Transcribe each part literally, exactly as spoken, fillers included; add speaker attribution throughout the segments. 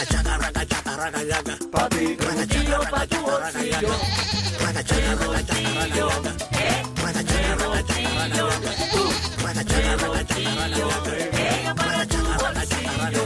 Speaker 1: Pa' ti, bolsillo, pa' tu bolsillo. Mi bolsillo, eh, mi bolsillo. Uh, mi bolsillo, ella para tu bolsillo.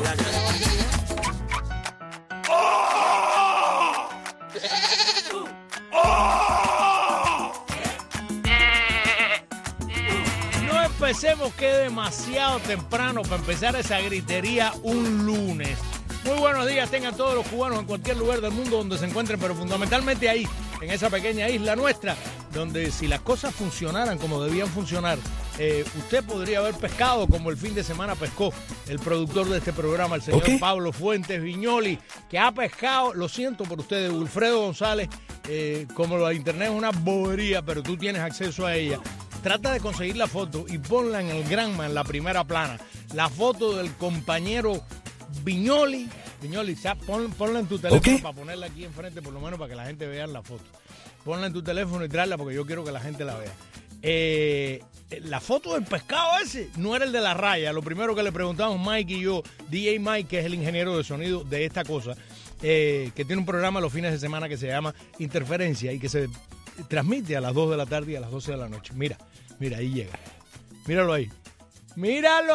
Speaker 2: No empecemos que es demasiado temprano para empezar esa gritería un lunes. Muy buenos días tengan todos los cubanos en cualquier lugar del mundo donde se encuentren, pero fundamentalmente ahí, en esa pequeña isla nuestra, donde si las cosas funcionaran como debían funcionar, eh, usted podría haber pescado como el fin de semana pescó el productor de este programa, el señor okay. Pablo Fuentes Viñoli, que ha pescado, lo siento por ustedes, Wilfredo González, eh, como la internet es una bobería, pero tú tienes acceso a ella. Trata de conseguir la foto y ponla en el Granma, en la primera plana. La foto del compañero Viñoli. Viñoli, pon, ponla en tu teléfono okay. para ponerla aquí enfrente, por lo menos para que la gente vea la foto. Ponla en tu teléfono y tráela porque yo quiero que la gente la vea. Eh, la foto del pescado ese no era el de la raya. Lo primero que le preguntamos Mike y yo, D J Mike, que es el ingeniero de sonido de esta cosa, eh, que tiene un programa los fines de semana que se llama Interferencia y que se transmite a las dos de la tarde y a las doce de la noche. Mira, mira, ahí llega. Míralo ahí. ¡Míralo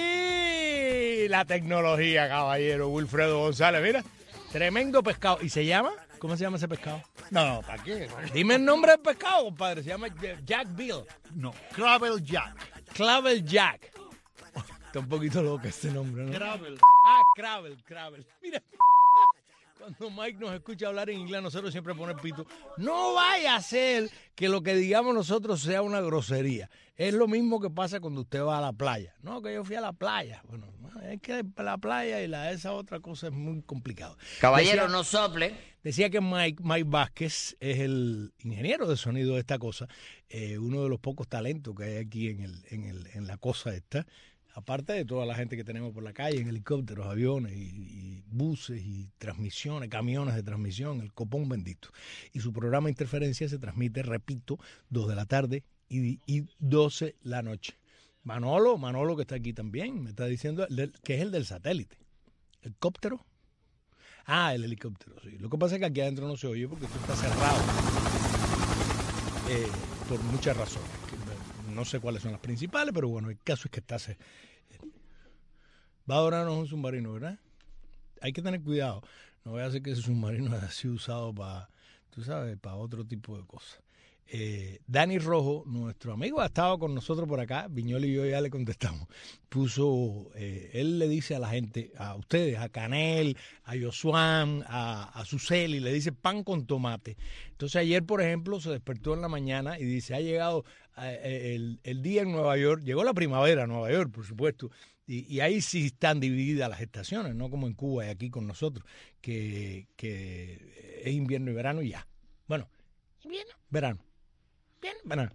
Speaker 2: ahí! La tecnología, caballero. Wilfredo González, mira. Tremendo pescado. ¿Y se llama? ¿Cómo se llama ese pescado?
Speaker 3: No, ¿para qué?
Speaker 2: Dime el nombre del pescado, compadre. Se llama Jack Bill.
Speaker 3: No, Clavel Jack.
Speaker 2: Clavel Jack. Oh, está un poquito loco este nombre, ¿no?
Speaker 3: Clavel.
Speaker 2: Ah, Clavel, Clavel. Mira. Cuando Mike nos escucha hablar en inglés, nosotros siempre ponemos pito. No vaya a ser que lo que digamos nosotros sea una grosería. Es lo mismo que pasa cuando usted va a la playa. No, que yo fui a la playa. Bueno, es que la playa y la, esa otra cosa es muy complicado.
Speaker 4: Caballero,
Speaker 2: decía,
Speaker 4: no sople.
Speaker 2: Decía que Mike, Mike Vázquez es el ingeniero de sonido de esta cosa, eh, uno de los pocos talentos que hay aquí en, el, en, el, en la cosa esta. Aparte de toda la gente que tenemos por la calle, en helicópteros, aviones, y, y buses, y transmisiones, camiones de transmisión, el copón bendito. Y su programa Interferencia se transmite, repito, dos de la tarde y, y doce la noche. Manolo, Manolo que está aquí también, me está diciendo que es el del satélite. ¿Helicóptero? Ah, el helicóptero, sí. Lo que pasa es que aquí adentro no se oye porque esto está cerrado. Eh, por muchas razones. No sé cuáles son las principales, pero bueno, el caso es que está... Va a adorarnos un submarino, ¿verdad? Hay que tener cuidado. No voy a hacer que ese submarino haya sido usado para, tú sabes, para otro tipo de cosas. Eh, Dani Rojo, nuestro amigo, ha estado con nosotros por acá. Viñoli y yo ya le contestamos. Puso, eh, él le dice a la gente, a ustedes, a Canel, a Yosuan, a, a Suseli, le dice pan con tomate. Entonces ayer, por ejemplo, se despertó en la mañana y dice, ha llegado eh, el, el día en Nueva York, llegó la primavera a Nueva York, por supuesto, y, y ahí sí están divididas las estaciones, no como en Cuba y aquí con nosotros, que, que es invierno y verano y ya. Bueno, invierno, verano. Bien, verano.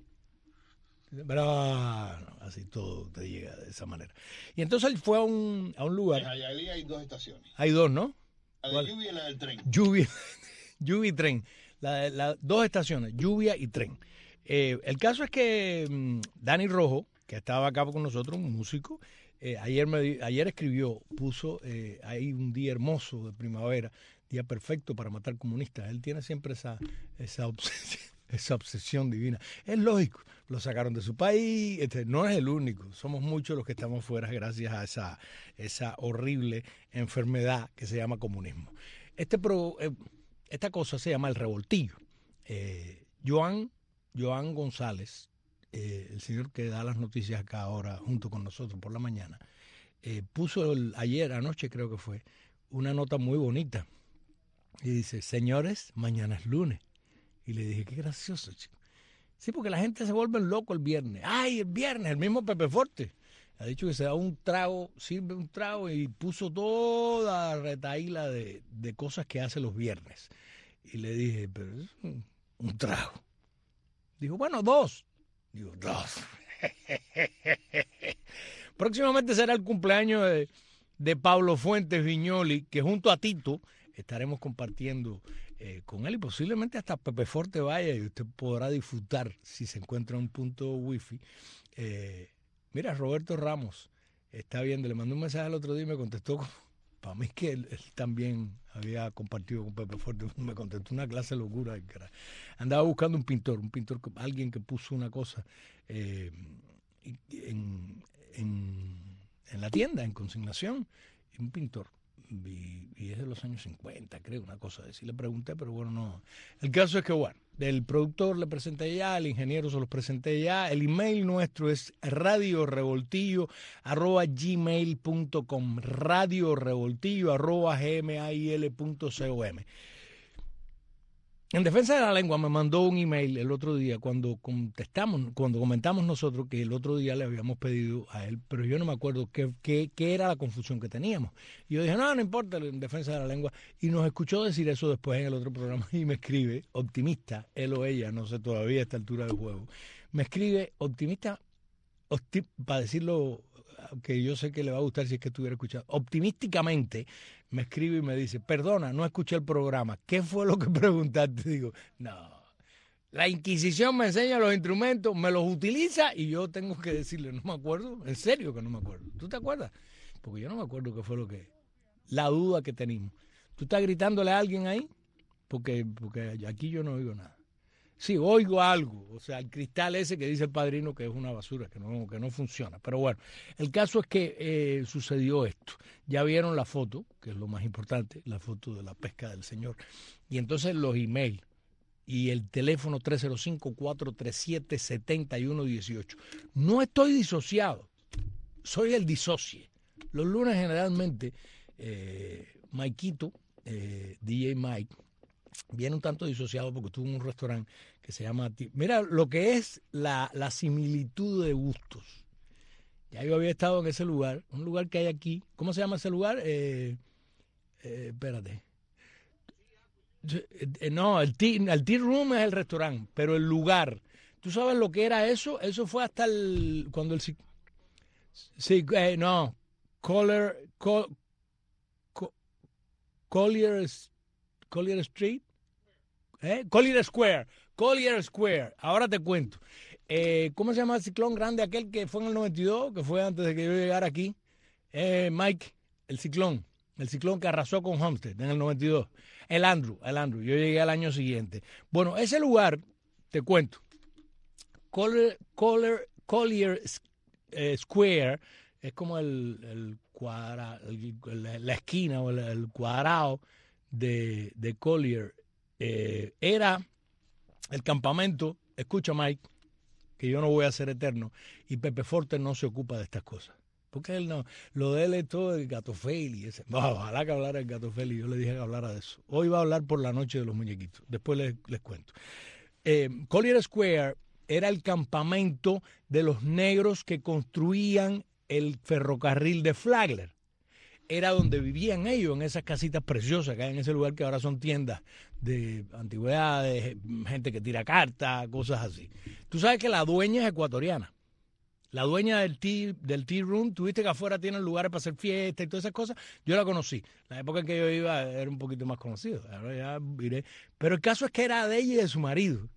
Speaker 2: Verano. Así todo te llega de esa manera. Y entonces él fue a un, a un lugar.
Speaker 3: En Jayalía hay dos estaciones.
Speaker 2: Hay dos, ¿no?
Speaker 3: La de lluvia y la del tren.
Speaker 2: Lluvia, lluvia y tren. La, la, dos estaciones, lluvia y tren. Eh, el caso es que um, Dani Rojo, que estaba acá con nosotros, un músico, eh, ayer, me, ayer escribió, puso eh, ahí un día hermoso de primavera, día perfecto para matar comunistas. Él tiene siempre esa, esa obsesión. Esa obsesión divina. Es lógico, lo sacaron de su país, este, no es el único, somos muchos los que estamos fuera gracias a esa, esa horrible enfermedad que se llama comunismo. Este pro, eh, esta cosa se llama el revoltillo. Eh, Joan, Joan González, eh, el señor que da las noticias acá ahora junto con nosotros por la mañana, eh, puso el, ayer, anoche creo que fue, una nota muy bonita y dice, señores, mañana es lunes. Y le dije, qué gracioso, chico. Sí, porque la gente se vuelve loco el viernes. ¡Ay, el viernes! El mismo Pepe Forte ha dicho que se da un trago, sirve un trago y puso toda la retaíla de, de cosas que hace los viernes. Y le dije, pero es un, un trago. Dijo, bueno, dos. Digo, dos. Próximamente será el cumpleaños de, de Pablo Fuentes Viñoli, que junto a Tito estaremos compartiendo eh, con él y posiblemente hasta Pepe Forte vaya y usted podrá disfrutar si se encuentra un punto wifi. Eh, mira, Roberto Ramos está viendo, le mandé un mensaje el otro día y me contestó como para mí que él, él también había compartido con Pepe Forte, me contestó una clase de locura. Andaba buscando un pintor, un pintor, alguien que puso una cosa eh, en, en, en la tienda, en consignación, un pintor. Y, y es de los años cincuenta, creo, una cosa de así. Le pregunté, pero bueno, no. El caso es que, bueno, del productor le presenté ya, al ingeniero se los presenté ya. El email nuestro es radiorevoltillo arroba gmail punto com, radiorevoltillo arroba gmail punto com. En defensa de la lengua me mandó un email el otro día cuando contestamos, cuando comentamos nosotros que el otro día le habíamos pedido a él, pero yo no me acuerdo qué, qué, qué era la confusión que teníamos. Y yo dije, no, no importa, en defensa de la lengua. Y nos escuchó decir eso después en el otro programa y me escribe, optimista, él o ella, no sé todavía a esta altura del juego, me escribe, optimista, opti- para decirlo, que yo sé que le va a gustar si es que estuviera escuchando, optimísticamente me escribe y me dice, perdona, no escuché el programa, ¿qué fue lo que preguntaste? Digo, no, la Inquisición me enseña los instrumentos, me los utiliza y yo tengo que decirle, no me acuerdo, en serio que no me acuerdo. ¿Tú te acuerdas? Porque yo no me acuerdo qué fue lo que, la duda que teníamos. ¿Tú estás gritándole a alguien ahí? Porque, porque aquí yo no oigo nada. Sí, oigo algo, o sea, el cristal ese que dice el padrino que es una basura, que no, que no funciona. Pero bueno, el caso es que eh, sucedió esto. Ya vieron la foto, que es lo más importante, la foto de la pesca del señor. Y entonces los emails y el teléfono tres cero cinco, cuatro tres siete, siete uno uno ocho. No estoy disociado, soy el disocie. Los lunes generalmente, eh, Maikito, eh, D J Mike, viene un tanto disociado porque estuvo en un restaurante que se llama... Mira, lo que es la, la similitud de gustos. Ya yo había estado en ese lugar, un lugar que hay aquí. ¿Cómo se llama ese lugar? Eh, eh, espérate. Eh, no, el tea, el tea Room es el restaurante, pero el lugar... ¿Tú sabes lo que era eso? Eso fue hasta el... Cuando el... Sí, eh, no. Collier... Col, Col, Collier... Collier Street, ¿eh? Collier Square, Collier Square, ahora te cuento. Eh, ¿Cómo se llama el ciclón grande aquel que fue en el noventa y dos, que fue antes de que yo llegara aquí? Eh, Mike, el ciclón, el ciclón que arrasó con Homestead en el noventa y dos. El Andrew, el Andrew, yo llegué al año siguiente. Bueno, ese lugar, te cuento, Collier, Collier, Collier eh, Square, es como el, el cuadra, el, la esquina o el, el cuadrado De, de Collier, eh, era el campamento, escucha Mike, que yo no voy a ser eterno, y Pepe Forte no se ocupa de estas cosas, porque él no, lo de él es todo el Gato Feli, ese, ojalá que hablara el Gato Feli, yo le dije que hablara de eso. Hoy va a hablar por la noche de los muñequitos, después les, les cuento. Eh, Collier Square era el campamento de los negros que construían el ferrocarril de Flagler. Era donde vivían ellos, en esas casitas preciosas que hay en ese lugar que ahora son tiendas de antigüedades, gente que tira cartas, cosas así. Tú sabes que la dueña es ecuatoriana. La dueña del tea, del tea room, tuviste que afuera tienen lugares para hacer fiestas y todas esas cosas. Yo la conocí. La época en que yo iba era un poquito más conocido. Ahora ya iré. Pero el caso es que era de ella y de su marido.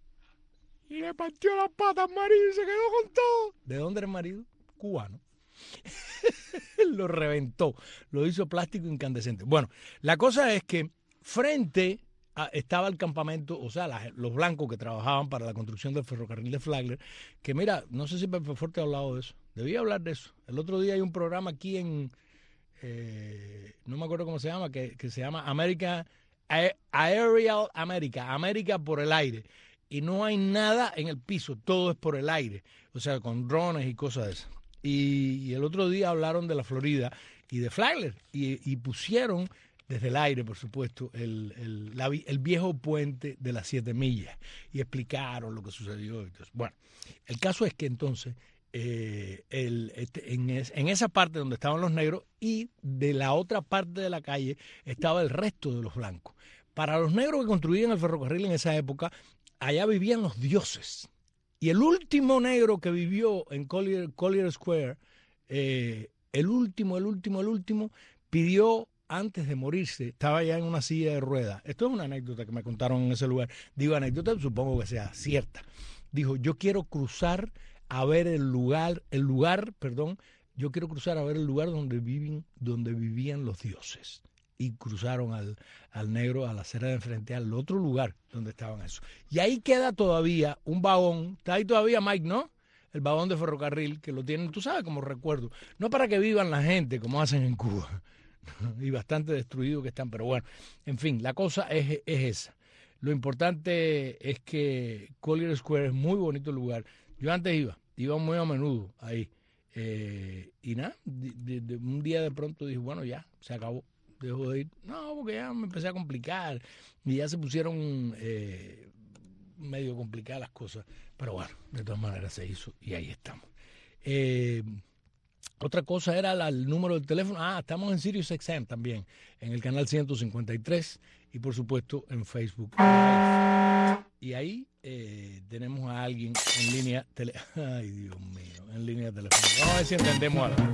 Speaker 2: Y le partió las patas al marido y se quedó con todo. ¿De dónde era el marido? Cubano. Lo reventó, lo hizo plástico incandescente. Bueno, la cosa es que frente a, estaba el campamento, o sea, la, los blancos que trabajaban para la construcción del ferrocarril de Flagler, que mira, no sé si Pepe Forte ha hablado de eso, debía hablar de eso. El otro día hay un programa aquí en, eh, no me acuerdo cómo se llama, que, que se llama America, Aerial America, América por el aire, y no hay nada en el piso, todo es por el aire, o sea, con drones y cosas de esas. Y, y el otro día hablaron de la Florida y de Flagler y, y pusieron desde el aire, por supuesto, el, el, la, el viejo puente de las siete millas y explicaron lo que sucedió. Entonces, bueno, el caso es que entonces eh, el, este, en, es, en esa parte donde estaban los negros y de la otra parte de la calle estaba el resto de los blancos. Para los negros que construían el ferrocarril en esa época, allá vivían los dioses. Y el último negro que vivió en Collier, Collier Square, eh, el último, el último, el último, pidió antes de morirse, estaba ya en una silla de ruedas. Esto es una anécdota que me contaron en ese lugar. Digo anécdota, supongo que sea cierta. Dijo, yo quiero cruzar a ver el lugar, el lugar, perdón, yo quiero cruzar a ver el lugar donde viven, donde vivían los dioses. Y cruzaron al, al negro a la acera de enfrente, al otro lugar donde estaban esos. Y ahí queda todavía un vagón, está ahí todavía Mike, ¿no? El vagón de ferrocarril, que lo tienen, tú sabes, como recuerdo. No para que vivan la gente, como hacen en Cuba. Y bastante destruidos que están, pero bueno, en fin, la cosa es, es esa. Lo importante es que Collier Square es muy bonito lugar. Yo antes iba, iba muy a menudo ahí. Eh, y nada, de, de, de, un día de pronto dije, bueno, ya, se acabó. Dejo de ir. No, porque ya me empecé a complicar y ya se pusieron eh, medio complicadas las cosas. Pero bueno, de todas maneras se hizo y ahí estamos. Eh, otra cosa era la, el número del teléfono. Ah, estamos en Sirius X M también, en el canal ciento cincuenta y tres y por supuesto en Facebook Live. Y ahí eh, tenemos a alguien en línea tele... Ay, Dios mío, en línea telefónica. Vamos a ver si entendemos algo.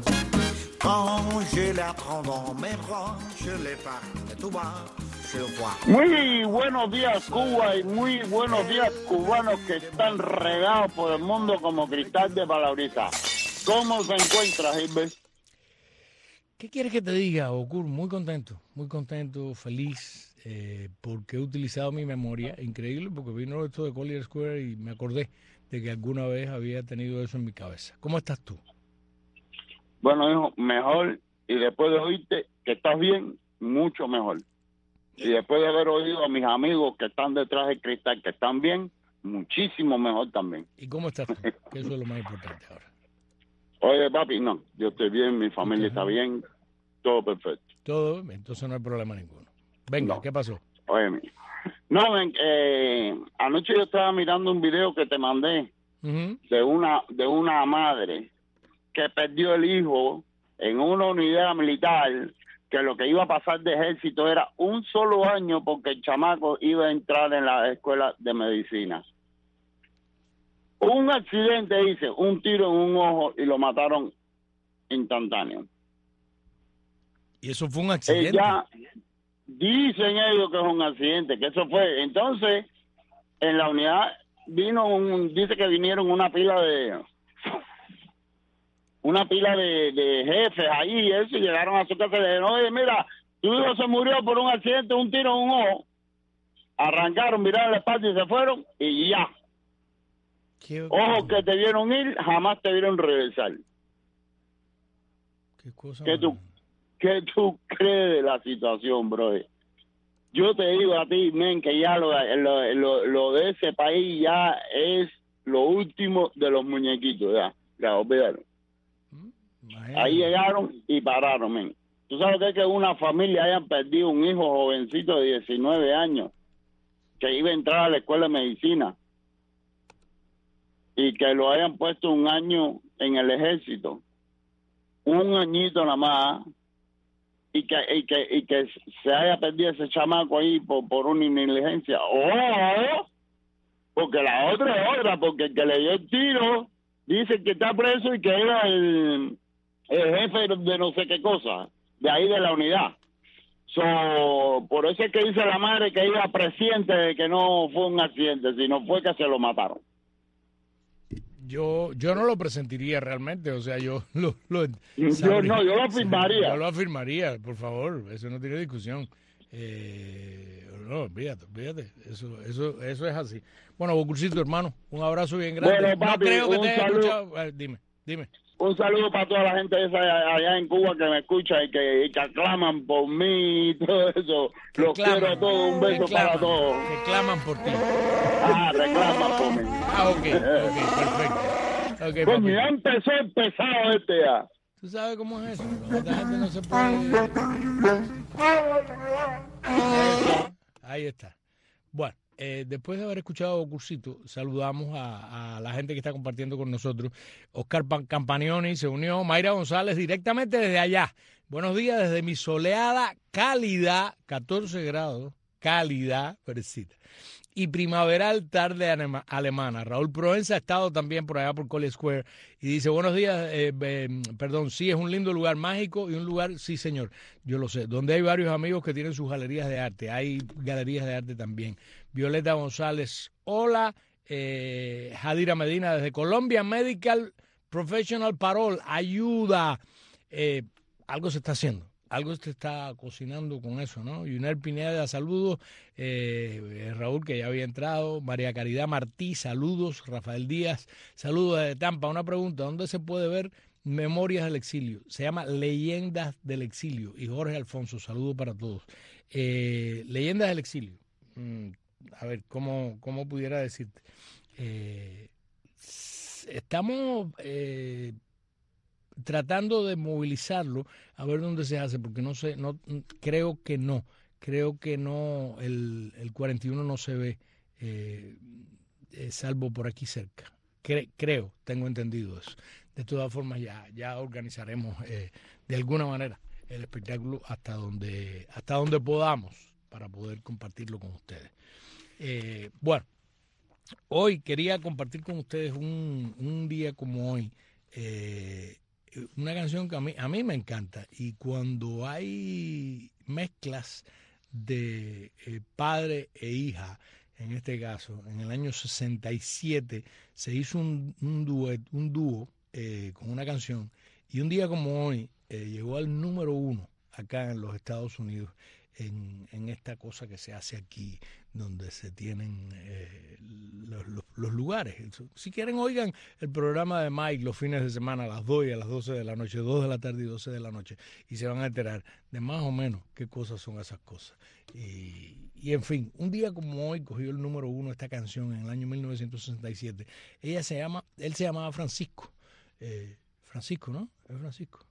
Speaker 4: Muy buenos días, Cuba, y muy buenos días, cubanos que están regados por el mundo como cristal de palabrita. ¿Cómo se encuentra, Gilbert?
Speaker 2: ¿Qué quieres que te diga, Ocur? Muy contento, muy contento, feliz, eh, porque he utilizado mi memoria, increíble, porque vino esto de Collier Square y me acordé de que alguna vez había tenido eso en mi cabeza. ¿Cómo estás tú?
Speaker 4: Bueno, hijo, mejor, y después de oírte que estás bien, mucho mejor. Y después de haber oído a mis amigos que están detrás del cristal, que están bien, muchísimo mejor también.
Speaker 2: ¿Y cómo estás tú? Que eso es lo más importante ahora.
Speaker 4: Oye, papi, no, yo estoy bien, mi familia está bien, todo perfecto.
Speaker 2: Todo, entonces no hay problema ninguno. Venga, no. ¿Qué pasó?
Speaker 4: Oye, no, ven, eh, anoche yo estaba mirando un video que te mandé uh-huh. de una de una madre que perdió el hijo en una unidad militar, que lo que iba a pasar de ejército era un solo año porque el chamaco iba a entrar en la escuela de medicina. Un accidente, dice, un tiro en un ojo y lo mataron instantáneo.
Speaker 2: ¿Y eso fue un accidente?
Speaker 4: Ella, dicen ellos que es un accidente, que eso fue. Entonces, en la unidad vino un, dice que vinieron una pila de... una pila de, de jefes ahí y eso, y llegaron a su casa y le dijeron, oye, mira, tu hijo se murió por un accidente, un tiro en un ojo. Arrancaron, miraron la espalda y se fueron, y ya. Ojos que te vieron ir, jamás te vieron regresar.
Speaker 2: ¿Qué cosa?
Speaker 4: ¿Qué tú, ¿Qué tú crees de la situación, bro? Yo te digo a ti, men, que ya lo, lo, lo, lo de ese país ya es lo último de los muñequitos, ya, ya, olvídalo. Ahí llegaron y pararon, men. Tú sabes que es que una familia haya perdido un hijo jovencito de diecinueve años que iba a entrar a la escuela de medicina y que lo hayan puesto un año en el ejército, un añito nada más, y que y que y que se haya perdido ese chamaco ahí por, por una negligencia. ¡Oh! Porque la otra es otra, porque el que le dio el tiro dice que está preso y que era el el jefe de no sé qué cosa, de ahí de la unidad. So, por eso es que dice la madre que ella presiente de que no fue un accidente, sino fue que se lo mataron.
Speaker 2: Yo yo no lo presentiría realmente, o sea, yo lo... lo
Speaker 4: yo no, yo lo afirmaría.
Speaker 2: Yo lo afirmaría, por favor, eso no tiene discusión. Eh, no, fíjate, fíjate, eso, eso, eso es así. Bueno, Bocursito, hermano, un abrazo bien grande.
Speaker 4: Bueno, papi,
Speaker 2: no creo que te haya
Speaker 4: saludo.
Speaker 2: escuchado. A ver, dime, dime.
Speaker 4: Un saludo para toda la gente esa allá en Cuba que me escucha y que, y que aclaman por mí y todo eso.
Speaker 2: Que
Speaker 4: Los
Speaker 2: claman,
Speaker 4: quiero a todos, un beso
Speaker 2: claman,
Speaker 4: para todos.
Speaker 2: Que claman por ti.
Speaker 4: Ah, reclaman por mí.
Speaker 2: Ah, ok, ok, perfecto. Okay,
Speaker 4: pues
Speaker 2: papi.
Speaker 4: ya empezó el pesado este ya.
Speaker 2: ¿Tú sabes cómo es eso? La gente no se puede... Ahí está. Bueno, eh, después de haber escuchado a Cursito, saludamos a, a la gente que está compartiendo con nosotros. Oscar Campanioni se unió, Mayra González directamente desde allá. Buenos días desde mi soleada, cálida, catorce grados, cálida, fresita, y primaveral tarde alemana. Raúl Provenza ha estado también por allá por Collier Square y dice, buenos días, eh, eh, perdón, sí, es un lindo lugar mágico y un lugar, sí señor, yo lo sé, donde hay varios amigos que tienen sus galerías de arte, hay galerías de arte también. Violeta González, hola, eh, Jadira Medina desde Colombia Medical Professional Parole ayuda. Eh, algo se está haciendo. Algo se está cocinando con eso, ¿no? Yunel Pineda, saludos. Eh, Raúl, que ya había entrado. María Caridad Martí, saludos. Rafael Díaz, saludos desde Tampa. Una pregunta, ¿dónde se puede ver Memorias del Exilio? Se llama Leyendas del Exilio. Y Jorge Alfonso, saludos para todos. Eh, Leyendas del Exilio. Mm, a ver, ¿cómo, cómo pudiera decirte? Eh, estamos... Eh, tratando de movilizarlo a ver dónde se hace, porque no sé, no creo que no, creo que no, el, el cuarenta y uno no se ve, eh, eh, salvo por aquí cerca. Cre, creo, tengo entendido eso. De todas formas, ya, ya organizaremos eh, de alguna manera el espectáculo hasta donde, hasta donde podamos para poder compartirlo con ustedes. Eh, bueno, hoy quería compartir con ustedes un, un día como hoy, eh, una canción que a mí, a mí me encanta, y cuando hay mezclas de eh, padre e hija, en este caso, en el año sesenta y siete se hizo un, un, duet, un dúo eh, con una canción, y un día como hoy eh, llegó al número uno acá en los Estados Unidos, en, en esta cosa que se hace aquí, donde se tienen eh, los, los, los lugares. Si quieren, oigan el programa de Mike los fines de semana a las dos y a las doce de la noche, dos de la tarde y doce de la noche, y se van a enterar de más o menos qué cosas son esas cosas. Y, y en fin, un día como hoy cogió el número uno esta canción en el año mil novecientos sesenta y siete. Ella se llama, él se llamaba Francisco. Eh, Francisco, ¿no? ¿Es Francisco?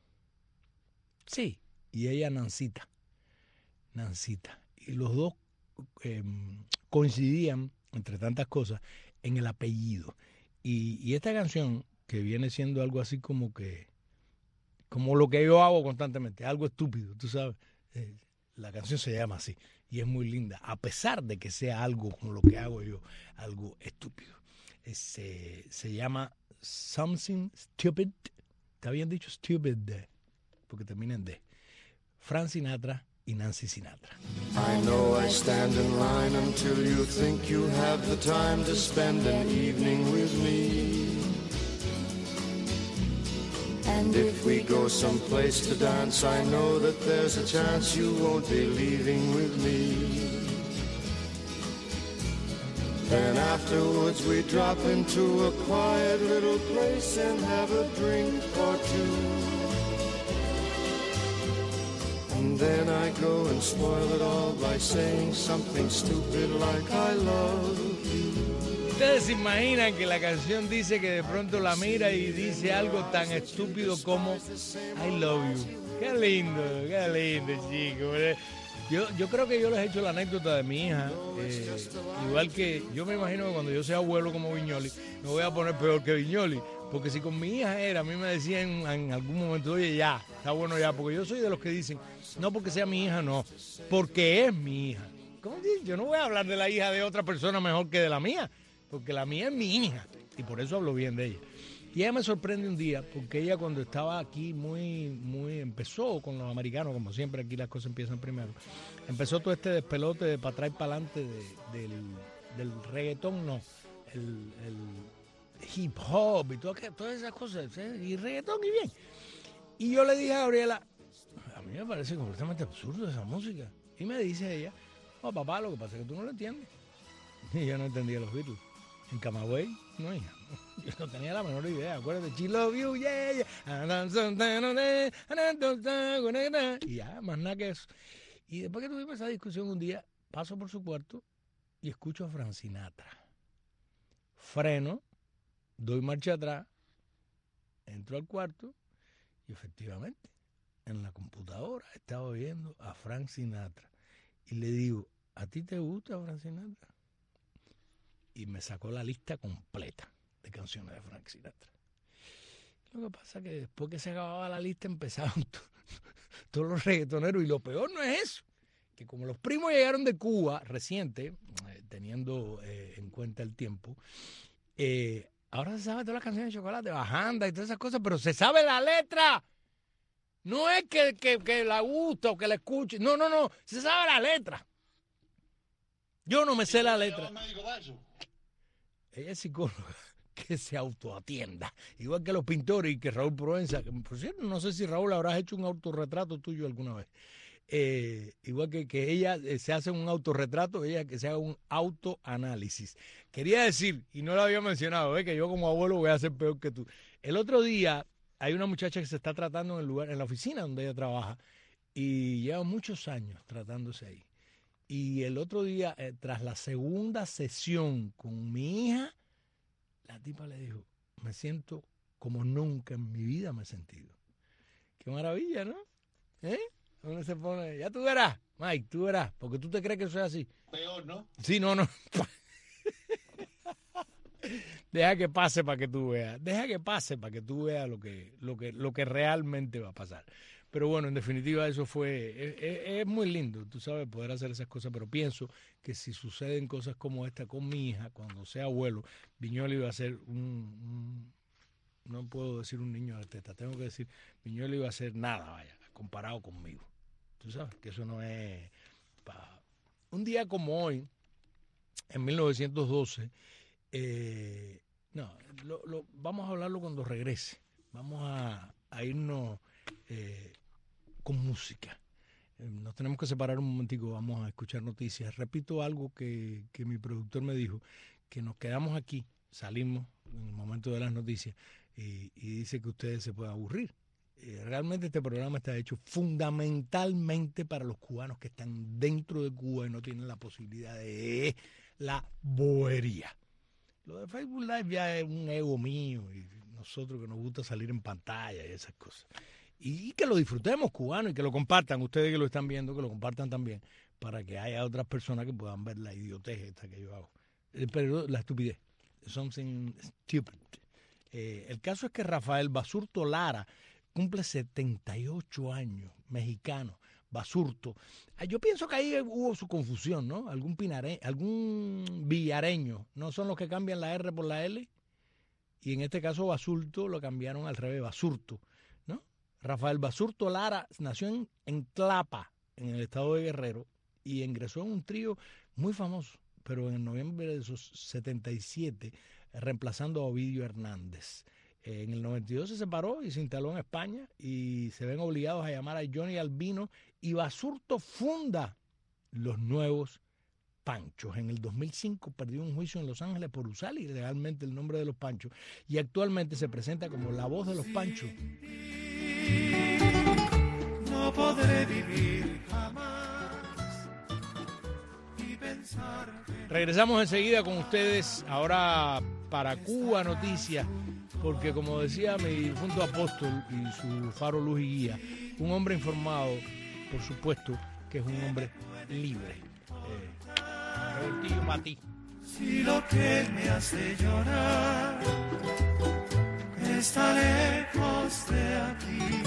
Speaker 2: Sí. Y ella Nancita. Nancita. Y los dos eh, coincidían, entre tantas cosas, en el apellido. Y, y esta canción, que viene siendo algo así como que, como lo que yo hago constantemente, algo estúpido, tú sabes, eh, la canción se llama así, y es muy linda, a pesar de que sea algo como lo que hago yo, algo estúpido. Eh, se, se llama Something Stupid, ¿está bien dicho? Stupid, porque termina en D. Frank Sinatra y Nancy Sinatra.
Speaker 1: I know I stand in line until you think you have the time to spend an evening with me. And if we go someplace to dance, I know that there's a chance you won't be leaving with me. Then afterwards we drop into a quiet little place and have a drink or two. And then I go and spoil it all by saying something stupid like I love you.
Speaker 2: Ustedes se imaginan que la canción dice que de pronto la mira y dice algo tan estúpido como I love you. Qué lindo, qué lindo, chicos. Yo, yo creo que yo les he hecho la anécdota de mi hija. Eh, igual que yo me imagino que cuando yo sea abuelo como Viñoli, me voy a poner peor que Viñoli. Porque si con mi hija era, a mí me decían en, en algún momento, oye, ya, está bueno ya. Porque yo soy de los que dicen, no porque sea mi hija, no, porque es mi hija. ¿Cómo dices? Yo no voy a hablar de la hija de otra persona mejor que de la mía, porque la mía es mi hija, y por eso hablo bien de ella. Y ella me sorprende un día, porque ella cuando estaba aquí muy, muy, empezó con los americanos, como siempre aquí las cosas empiezan primero, empezó todo este despelote de para atrás y para adelante de, del, del reggaetón, no, el, el hip hop y todo, todas esas cosas, ¿sí? Y reggaetón y bien. Y yo le dije a Gabriela, a mí me parece completamente absurdo esa música. Y me dice ella, oh, papá, lo que pasa es que tú no lo entiendes. Y yo no entendía los Beatles. En Camagüey, no, hija. Yo no tenía la menor idea. Acuérdate, She Love You, yeah, yeah. Y ya, más nada que eso. Y después que tuvimos esa discusión un día, paso por su cuarto y escucho a Frank Sinatra. Freno, doy marcha atrás, entro al cuarto y efectivamente en la computadora estaba viendo a Frank Sinatra. Y le digo, ¿a ti te gusta Frank Sinatra? Y me sacó la lista completa de canciones de Frank Sinatra. Lo que pasa es que después que se acababa la lista empezaron to- todos los reggaetoneros, y lo peor no es eso, que como los primos llegaron de Cuba reciente, eh, teniendo eh, en cuenta el tiempo, eh, ahora se sabe todas las canciones de Chocolate, Bajanda y todas esas cosas, pero se sabe la letra. No es que, que, que la gusta o que la escuche, no, no, no, se sabe la letra. Yo no me sé la letra. Ella es psicóloga. que se autoatienda. Igual que los pintores y que Raúl Provenza, que por cierto, no sé si Raúl habrás hecho un autorretrato tuyo alguna vez. Eh, igual que, que ella eh, se hace un autorretrato, ella que se haga un autoanálisis. Quería decir, y no lo había mencionado, ¿eh? que yo como abuelo voy a ser peor que tú. El otro día hay una muchacha que se está tratando en el lugar, en la oficina donde ella trabaja, y lleva muchos años tratándose ahí. Y el otro día, eh, tras la segunda sesión con mi hija, la tipa le dijo, me siento como nunca en mi vida me he sentido. Qué maravilla, ¿no? ¿Eh? Uno se pone, ya tú verás, Mike, tú verás, porque tú te crees que eso es así.
Speaker 3: Peor, ¿no?
Speaker 2: Sí, no, no. Deja que pase para que tú veas. Deja que pase para que tú veas lo que, lo que, lo que realmente va a pasar. Pero bueno, en definitiva eso fue, es, es, es muy lindo, tú sabes, poder hacer esas cosas, pero pienso que si suceden cosas como esta con mi hija, cuando sea abuelo, Viñuela iba a ser un, un no puedo decir un niño de teta, tengo que decir, Viñuela iba a ser nada, vaya, comparado conmigo. Tú sabes que eso no es... Pa... Un día como hoy, en mil novecientos doce, eh, no, lo, lo, vamos a hablarlo cuando regrese. Vamos a, a irnos eh, con música. Eh, nos tenemos que separar un momentico, vamos a escuchar noticias. Repito algo que, que mi productor me dijo, que nos quedamos aquí, salimos en el momento de las noticias y, y dice que ustedes se pueden aburrir. Realmente este programa está hecho fundamentalmente para los cubanos que están dentro de Cuba y no tienen la posibilidad de la bobería. Lo de Facebook Live ya es un ego mío y nosotros que nos gusta salir en pantalla y esas cosas. Y que lo disfrutemos, cubanos, y que lo compartan, ustedes que lo están viendo, que lo compartan también, para que haya otras personas que puedan ver la idiotez esta que yo hago. Pero la estupidez, something stupid. Eh, el caso es que Rafael Basurto Lara cumple setenta y ocho años, mexicano, Basurto. Yo pienso que ahí hubo su confusión, ¿no? Algún pinare, algún villareño, ¿no son los que cambian la R por la L? Y en este caso Basurto lo cambiaron al revés, Basurto, ¿no? Rafael Basurto Lara nació en, en Tlapa, en el estado de Guerrero, y ingresó en un trío muy famoso, pero en noviembre de esos setenta y siete, reemplazando a Ovidio Hernández. En el noventa y dos se separó y se instaló en España y se ven obligados a llamar a Johnny Albino y Basurto funda Los Nuevos Panchos. En el dos mil cinco perdió un juicio en Los Ángeles por usar ilegalmente el nombre de Los Panchos y actualmente se presenta como la voz de Los Panchos.
Speaker 1: No podré vivir jamás y pensar que...
Speaker 2: Regresamos enseguida con ustedes ahora para Cuba Noticias. Porque como decía mi difunto apóstol y su faro luz y guía, un hombre informado, por supuesto, que es un hombre libre. Eh, para ti.
Speaker 1: Si lo que me hace llorar está lejos de aquí,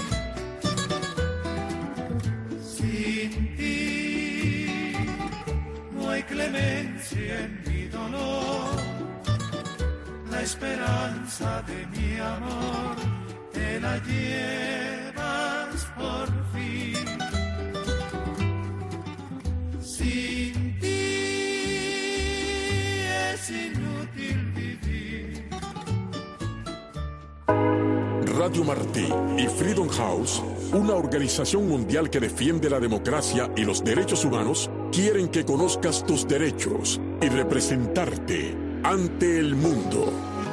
Speaker 1: sin ti no hay clemencia en mi dolor. La esperanza de mi amor te la llevas por fin. Sin ti es inútil vivir.
Speaker 5: Radio Martí y Freedom House, una organización mundial que defiende la democracia y los derechos humanos, quieren que conozcas tus derechos y representarte ante el mundo.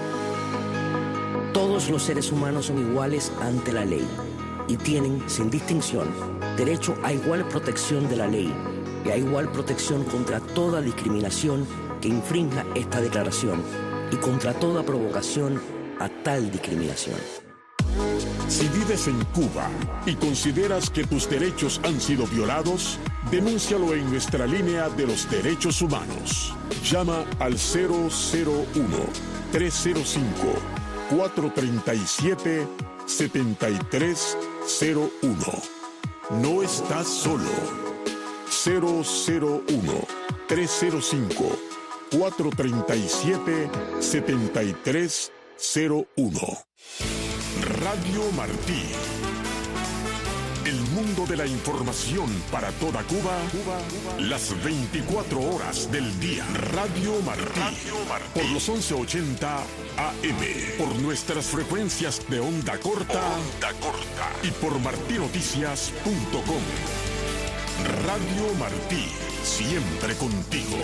Speaker 6: Todos los seres humanos son iguales ante la ley y tienen, sin distinción, derecho a igual protección de la ley y a igual protección contra toda discriminación que infrinja esta declaración y contra toda provocación a tal discriminación.
Speaker 5: Si vives en Cuba y consideras que tus derechos han sido violados, denúncialo en nuestra línea de los derechos humanos. Llama al cero cero uno, tres cero cinco, cuatro tres siete, siete tres cero uno. No estás solo. cero cero uno, tres cero cinco, cuatro tres siete, siete tres cero uno. Radio Martí. El mundo de la información para toda Cuba, Cuba, Cuba. Las veinticuatro horas del día. Radio Martí. Radio Martí. Por los once ochenta A M. Por nuestras frecuencias de onda corta. Onda corta. Y por martí noticias punto com. Radio Martí. Siempre contigo.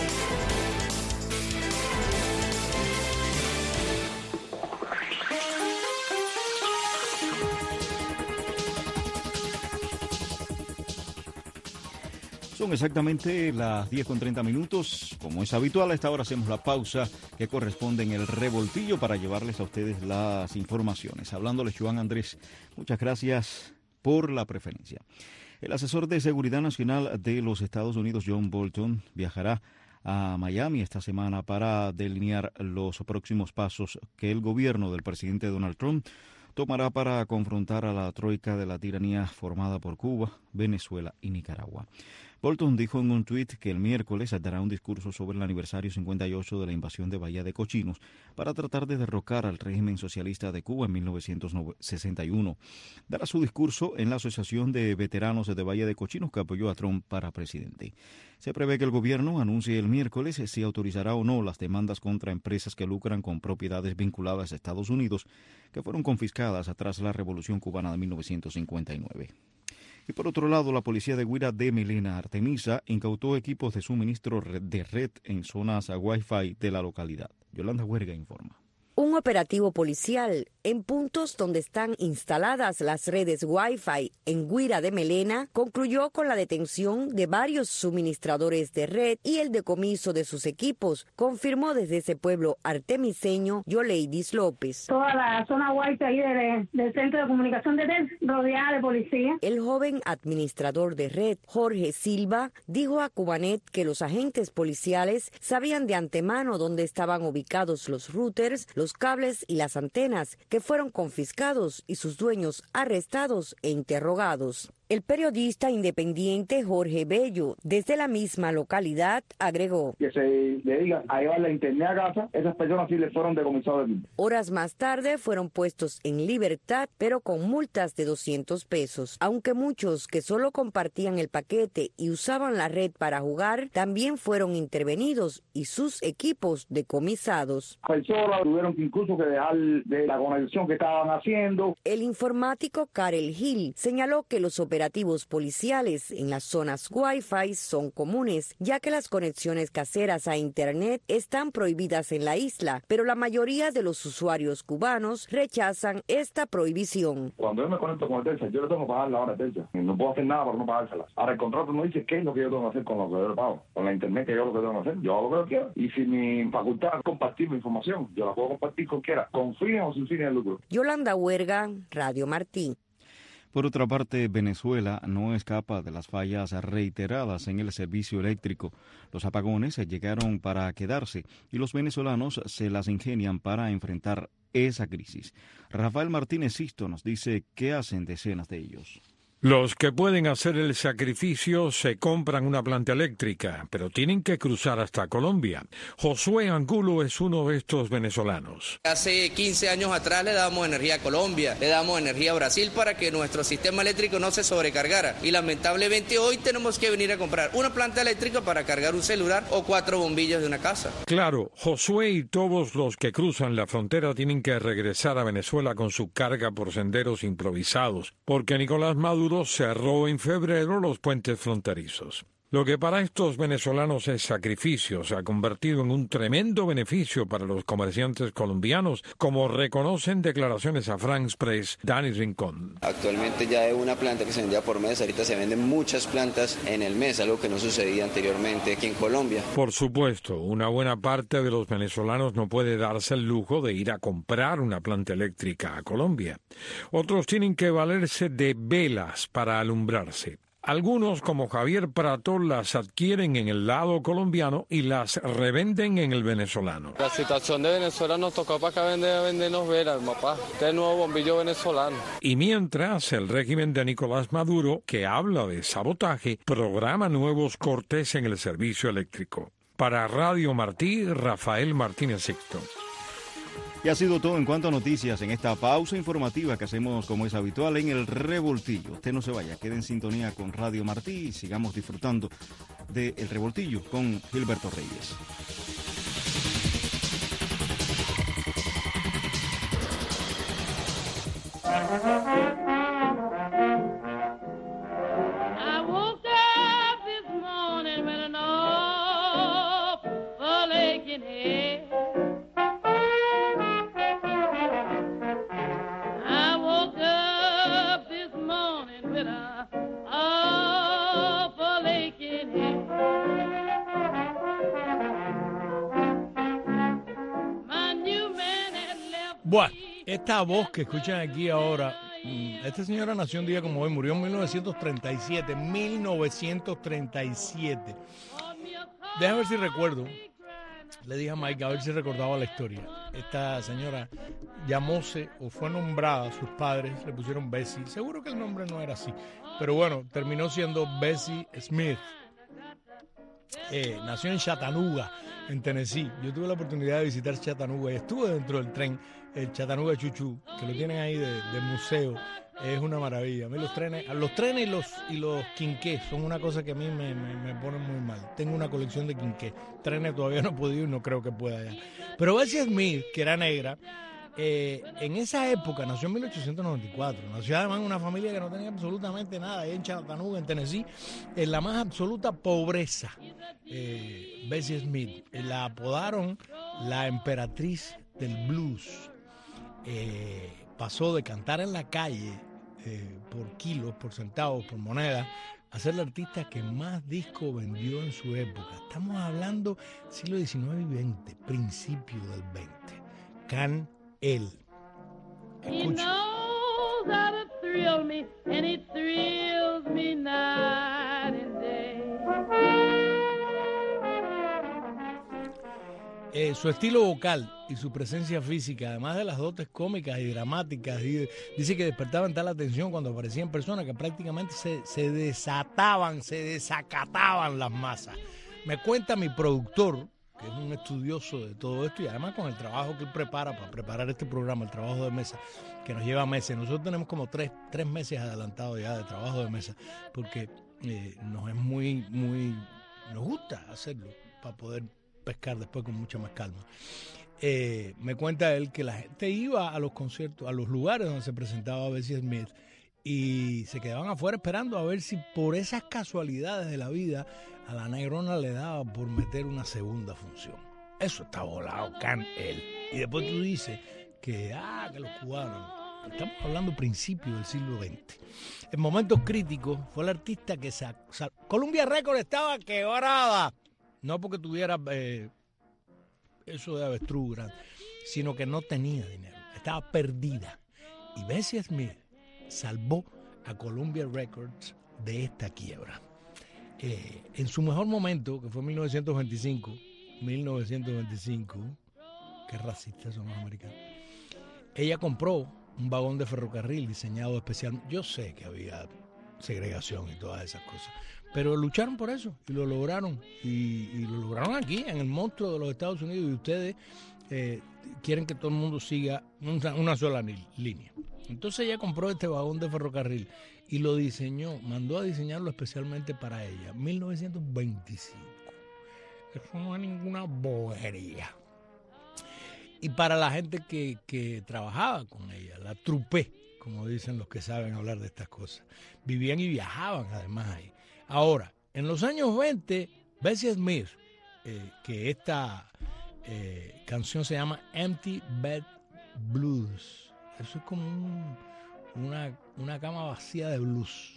Speaker 7: Son exactamente las diez con treinta minutos. Como es habitual, a esta hora hacemos la pausa que corresponde en el revoltillo para llevarles a ustedes las informaciones. Hablándoles, Juan Andrés, muchas gracias por la preferencia. El asesor de Seguridad Nacional de los Estados Unidos, John Bolton, viajará a Miami esta semana para delinear los próximos pasos que el gobierno del presidente Donald Trump tomará para confrontar a la troika de la tiranía formada por Cuba, Venezuela y Nicaragua. Bolton dijo en un tuit que el miércoles dará un discurso sobre el aniversario cincuenta y ocho de la invasión de Bahía de Cochinos para tratar de derrocar al régimen socialista de Cuba en mil novecientos sesenta y uno. Dará su discurso en la Asociación de Veteranos de Bahía de Cochinos que apoyó a Trump para presidente. Se prevé que el gobierno anuncie el miércoles si autorizará o no las demandas contra empresas que lucran con propiedades vinculadas a Estados Unidos que fueron confiscadas tras la Revolución Cubana de mil novecientos cincuenta y nueve. Y por otro lado, la policía de Guira de Melena, Artemisa, incautó equipos de suministro de red en zonas Wi-Fi de la localidad. Yolanda Huerga informa.
Speaker 8: Un operativo policial en puntos donde están instaladas las redes Wi-Fi en Guira de Melena concluyó con la detención de varios suministradores de red y el decomiso de sus equipos, confirmó desde ese pueblo artemiseño Yoleidis López.
Speaker 9: Toda la zona Wi-Fi ahí del, del centro de comunicación de red rodeada de policía.
Speaker 8: El joven administrador de red, Jorge Silva, dijo a Cubanet que los agentes policiales sabían de antemano dónde estaban ubicados los routers, los cables y las antenas, que fueron confiscados y sus dueños arrestados e interrogados. El periodista independiente Jorge Bello, desde la misma localidad, agregó:
Speaker 10: que se dedican a llevar la internet a casa, esas personas sí les fueron decomisadas.
Speaker 8: Horas más tarde fueron puestos en libertad, pero con multas de doscientos pesos. Aunque muchos que solo compartían el paquete y usaban la red para jugar, también fueron intervenidos y sus equipos decomisados.
Speaker 10: Personas tuvieron incluso que dejar de la conexión que estaban haciendo.
Speaker 8: El informático Karel Gil señaló que los operativos Operativos policiales en las zonas Wi-Fi son comunes, ya que las conexiones caseras a Internet están prohibidas en la isla, pero la mayoría de los usuarios cubanos rechazan esta prohibición.
Speaker 10: Cuando yo me conecto con el Telcel, yo le tengo que pagar la hora Telcel. No puedo hacer nada para no pagárselas. Ahora el contrato no dice qué es lo que yo tengo que hacer con lo que yo le pago. Con la Internet que yo lo que tengo que hacer, yo hago lo que yo quiero. Y si mi facultad es compartir mi información, yo la puedo compartir con quiera, con fines o sin fines de lucro.
Speaker 8: Yolanda Huerga, Radio Martí.
Speaker 7: Por otra parte, Venezuela no escapa de las fallas reiteradas en el servicio eléctrico. Los apagones llegaron para quedarse y los venezolanos se las ingenian para enfrentar esa crisis. Rafael Martínez Sisto nos dice qué hacen decenas de ellos.
Speaker 11: Los que pueden hacer el sacrificio se compran una planta eléctrica, pero tienen que cruzar hasta Colombia. Josué Angulo es uno de estos venezolanos.
Speaker 12: Hace quince años atrás le damos energía a Colombia, le damos energía a Brasil para que nuestro sistema eléctrico no se sobrecargara. Y lamentablemente hoy tenemos que venir a comprar una planta eléctrica para cargar un celular o cuatro bombillas de una casa.
Speaker 11: Claro, Josué y todos los que cruzan la frontera tienen que regresar a Venezuela con su carga por senderos improvisados, porque Nicolás Maduro cerró en febrero los puentes fronterizos. Lo que para estos venezolanos es sacrificio se ha convertido en un tremendo beneficio para los comerciantes colombianos, como reconocen declaraciones a France Press Dani Rincón.
Speaker 13: Actualmente ya es una planta que se vendía por mes, ahorita se venden muchas plantas en el mes, algo que no sucedía anteriormente aquí en Colombia.
Speaker 11: Por supuesto, una buena parte de los venezolanos no puede darse el lujo de ir a comprar una planta eléctrica a Colombia. Otros tienen que valerse de velas para alumbrarse. Algunos, como Javier Prato, las adquieren en el lado colombiano y las revenden en el venezolano.
Speaker 14: La situación de Venezuela nos tocó para acá vender, vendernos velas, papá. Este nuevo bombillo venezolano.
Speaker 11: Y mientras, el régimen de Nicolás Maduro, que habla de sabotaje, programa nuevos cortes en el servicio eléctrico. Para Radio Martí, Rafael Martínez Sixto.
Speaker 7: Y ha sido todo en cuanto a noticias en esta pausa informativa que hacemos como es habitual en el Revoltillo. Usted no se vaya, quede en sintonía con Radio Martí y sigamos disfrutando de El Revoltillo con Gilberto Reyes.
Speaker 2: Bueno, esta voz que escuchan aquí ahora, esta señora nació un día como hoy, murió en mil novecientos treinta y siete, mil novecientos treinta y siete. Déjame ver si recuerdo. Le dije a Mike a ver si recordaba la historia. Esta señora llamóse o fue nombrada, sus padres le pusieron Bessie. Seguro que el nombre no era así, pero bueno, terminó siendo Bessie Smith. Eh, nació en Chattanooga, en Tennessee. Yo tuve la oportunidad de visitar Chattanooga y estuve dentro del tren, el Chattanooga Choo-Choo, que lo tienen ahí de, de museo. Es una maravilla. A mí los trenes, los trenes y los y los quinqués son una cosa que a mí me, me, me ponen muy mal. Tengo una colección de quinqués. Trenes todavía no he podido y no creo que pueda ya. Pero Bessie Smith, que era negra, eh, en esa época nació en mil ochocientos noventa y cuatro. Nació además en una familia que no tenía absolutamente nada, ahí en Chattanooga, en Tennessee, en la más absoluta pobreza. Eh, Bessie Smith, eh, la apodaron la emperatriz del blues. Eh, pasó de cantar en la calle eh, por kilos, por centavos, por monedas, a ser la artista que más discos vendió en su época. Estamos hablando siglo diecinueve y veinte, principio del veinte. Can El. Escucha. Eh, su estilo vocal y su presencia física, además de las dotes cómicas y dramáticas, y, dice que despertaban tal atención cuando aparecían personas que prácticamente se, se desataban, se desacataban las masas. Me cuenta mi productor, que es un estudioso de todo esto, y además con el trabajo que él prepara para preparar este programa, el trabajo de mesa, que nos lleva meses. Nosotros tenemos como tres, tres meses adelantados ya de trabajo de mesa, porque eh, nos es muy, muy, nos gusta hacerlo para poder pescar después con mucha más calma. Eh, me cuenta él que la gente iba a los conciertos, a los lugares donde se presentaba Bessie Smith, y se quedaban afuera esperando a ver si por esas casualidades de la vida a la negrona le daba por meter una segunda función. Eso está volado, Can El. Y después tú dices que, ah, que los cubanos. Estamos hablando principio del siglo veinte. En momentos críticos fue la artista que se... Columbia Records estaba quebrada. No porque tuviera eh, eso de avestruz grande, sino que no tenía dinero. Estaba perdida. Y Bessie Smith salvó a Columbia Records de esta quiebra. Eh, en su mejor momento, que fue en mil novecientos veinticinco, mil novecientos veinticinco, qué racistas son los americanos, ella compró un vagón de ferrocarril diseñado especialmente. Yo sé que había segregación y todas esas cosas, pero lucharon por eso y lo lograron, y, y lo lograron aquí, en el monstruo de los Estados Unidos, y ustedes eh, quieren que todo el mundo siga una, una sola ni, línea. Entonces ella compró este vagón de ferrocarril y lo diseñó, mandó a diseñarlo especialmente para ella, mil novecientos veinticinco. Eso no es ninguna bobería. Y para la gente que, que trabajaba con ella, la trupé, como dicen los que saben hablar de estas cosas. Vivían y viajaban además ahí. Ahora, en los años veinte, Bessie Smith, eh, que esta eh, canción se llama Empty Bed Blues. Eso es como un, una, una cama vacía de blues.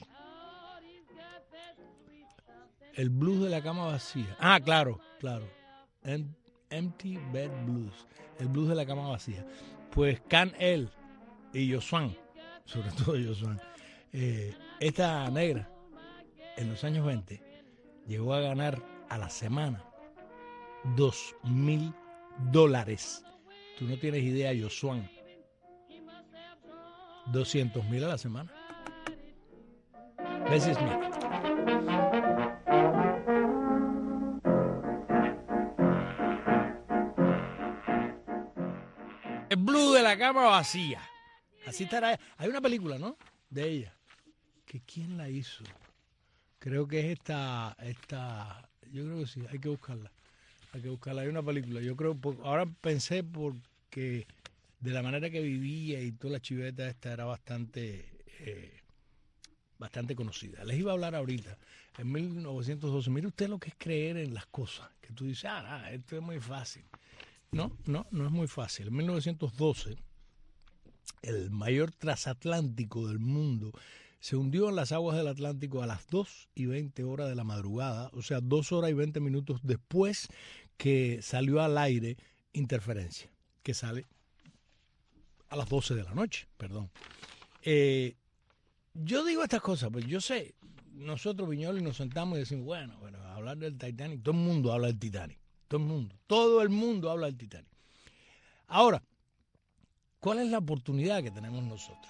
Speaker 2: El blues de la cama vacía. Ah, claro, claro. Em, Empty Bed Blues. El blues de la cama vacía. Pues Can El y Josuan, sobre todo Josuan, eh, esta negra, en los años veinte, llegó a ganar a la semana dos mil dólares. Tú no tienes idea, Josuan. doscientos mil a la semana. Bessie Smith. El blues de la cama vacía. Así estará. Hay una película, ¿no? De ella. ¿Que quién la hizo? Creo que es esta, esta, yo creo que sí, hay que buscarla. Hay que buscarla. Hay una película. Yo creo, por, ahora pensé porque de la manera que vivía y toda la chiveta esta era bastante, eh, bastante conocida. Les iba a hablar ahorita. En mil novecientos doce, mire usted lo que es creer en las cosas. Que tú dices, ah, ah, esto es muy fácil. No, no, no es muy fácil. En mil novecientos doce, el mayor transatlántico del mundo se hundió en las aguas del Atlántico a las dos y veinte horas de la madrugada, o sea, dos horas y veinte minutos después que salió al aire Interferencia, que sale a las doce de la noche, perdón. Eh, yo digo estas cosas, pues yo sé, nosotros, Viñoli, nos sentamos y decimos, bueno, bueno, hablar del Titanic, todo el mundo habla del Titanic, todo el mundo, todo el mundo habla del Titanic. Ahora, ¿cuál es la oportunidad que tenemos nosotros?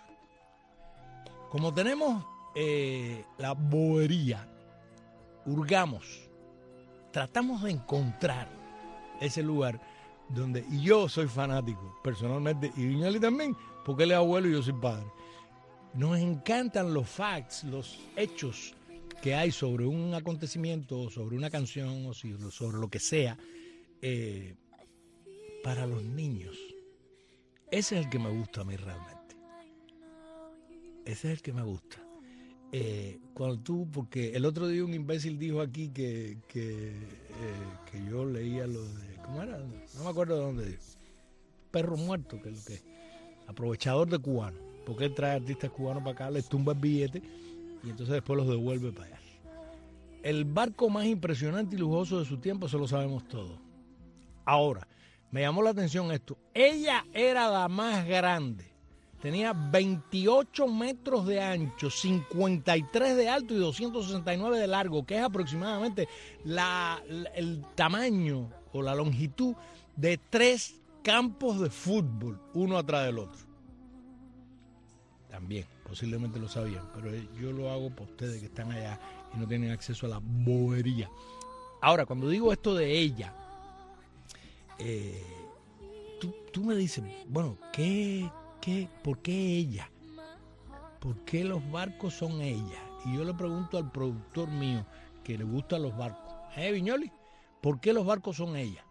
Speaker 2: Como tenemos eh, la bobería, hurgamos, tratamos de encontrar ese lugar donde, y yo soy fanático personalmente, y Viñoli también, porque él es abuelo y yo soy padre. Nos encantan los facts, los hechos que hay sobre un acontecimiento, sobre una canción o sobre lo que sea, eh, para los niños. Ese es el que me gusta a mí realmente. Ese es el que me gusta. Eh, cuando tú, porque el otro día un imbécil dijo aquí que, que, eh, que yo leía lo de, ¿cómo era? No me acuerdo de dónde dijo. Perro muerto, que es lo que es. Aprovechador de cubano. Porque él trae artistas cubanos para acá, les tumba el billete y entonces después los devuelve para allá. El barco más impresionante y lujoso de su tiempo, eso lo sabemos todos. Ahora, me llamó la atención esto. Ella era la más grande. Tenía veintiocho metros de ancho, cincuenta y tres de alto y doscientos sesenta y nueve de largo, que es aproximadamente la, la, el tamaño o la longitud de tres campos de fútbol, uno atrás del otro. También, posiblemente lo sabían, pero yo lo hago para ustedes que están allá y no tienen acceso a la bobería. Ahora, cuando digo esto de ella, eh, tú, tú me dices, bueno, ¿qué, qué, ¿por qué ella? ¿Por qué los barcos son ella? Y yo le pregunto al productor mío que le gustan los barcos, ¿eh, Viñoli? ¿Por qué los barcos son ella?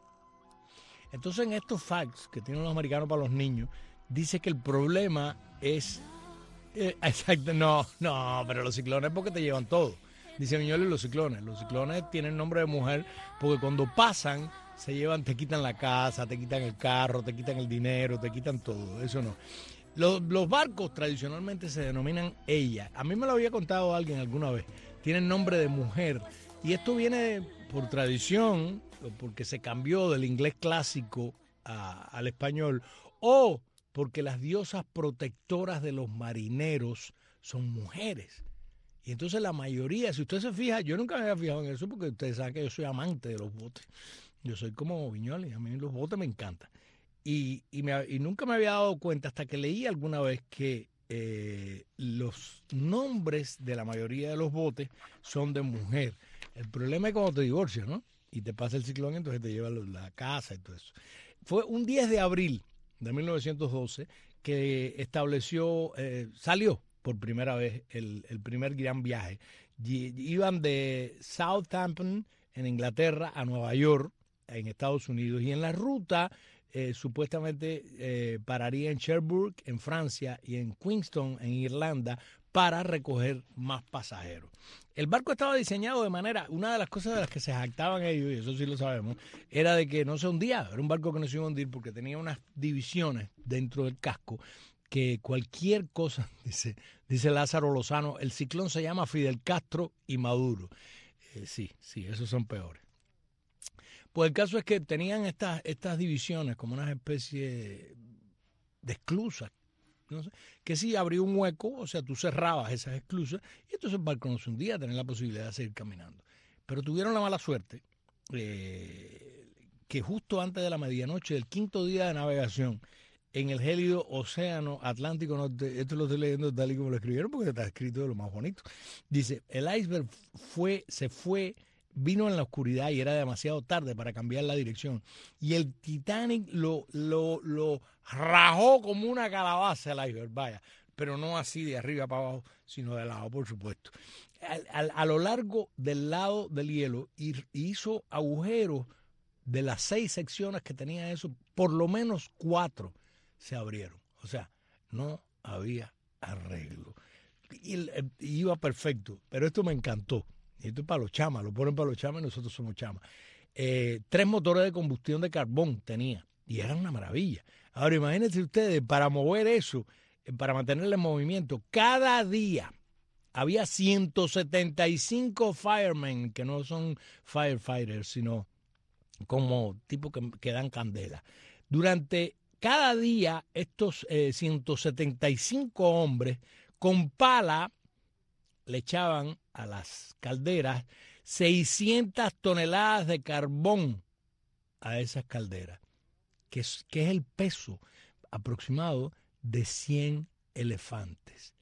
Speaker 2: Entonces, en estos facts que tienen los americanos para los niños, dice que el problema es... Eh, exacto, no, no, pero los ciclones porque te llevan todo. Dice Viñoli, los ciclones. Los ciclones tienen nombre de mujer porque cuando pasan, se llevan, te quitan la casa, te quitan el carro, te quitan el dinero, te quitan todo. Eso no. Los, los barcos tradicionalmente se denominan ella. A mí me lo había contado alguien alguna vez. Tienen nombre de mujer. Y esto viene por tradición, porque se cambió del inglés clásico a, al español, o porque las diosas protectoras de los marineros son mujeres. Y entonces la mayoría, si usted se fija, yo nunca me había fijado en eso porque ustedes saben que yo soy amante de los botes. Yo soy como Viñoli, a mí los botes me encantan. Y, y, me, y nunca me había dado cuenta hasta que leí alguna vez que eh, los nombres de la mayoría de los botes son de mujer. El problema es cuando te divorcias, ¿no? Y te pasa el ciclón, entonces te lleva la casa y todo eso. Fue un diez de abril de mil novecientos doce que estableció, eh, salió por primera vez el, el primer gran viaje. Y, iban de Southampton, en Inglaterra, a Nueva York, en Estados Unidos, y en la ruta eh, supuestamente eh, pararía en Cherbourg, en Francia, y en Queenstown, en Irlanda, para recoger más pasajeros. El barco estaba diseñado de manera, una de las cosas de las que se jactaban ellos, y eso sí lo sabemos, era de que no se hundía, era un barco que no se iba a hundir porque tenía unas divisiones dentro del casco que cualquier cosa, dice, dice Lázaro Lozano, el ciclón se llama Fidel Castro y Maduro. Eh, sí, sí, esos son peores. Pues el caso es que tenían estas, estas divisiones como unas especies de esclusas, no sé, que si abrió un hueco, o sea, tú cerrabas esas esclusas y entonces el barco no se hundía, tener la posibilidad de seguir caminando. Pero tuvieron la mala suerte eh, que justo antes de la medianoche del quinto día de navegación en el gélido océano Atlántico Norte, esto lo estoy leyendo tal y como lo escribieron porque está escrito de lo más bonito, dice, el iceberg fue, se fue vino en la oscuridad y era demasiado tarde para cambiar la dirección. Y el Titanic lo, lo, lo rajó como una calabaza el iceberg, vaya. Pero no así de arriba para abajo, sino de lado, por supuesto. A, a, a lo largo del lado del hielo hizo agujeros de las seis secciones que tenía eso, por lo menos cuatro se abrieron. O sea, no había arreglo. Y, y iba perfecto, pero esto me encantó. Y esto es para los chamas, lo ponen para los chamas y nosotros somos chamas. Eh, tres motores de combustión de carbón tenía y eran una maravilla. Ahora imagínense ustedes, para mover eso, para mantenerle en movimiento, cada día había ciento setenta y cinco firemen, que no son firefighters, sino como tipos que, que dan candela. Durante cada día, estos eh, ciento setenta y cinco hombres con pala le echaban a las calderas seiscientas toneladas de carbón a esas calderas, que es, que es el peso aproximado de cien elefantes.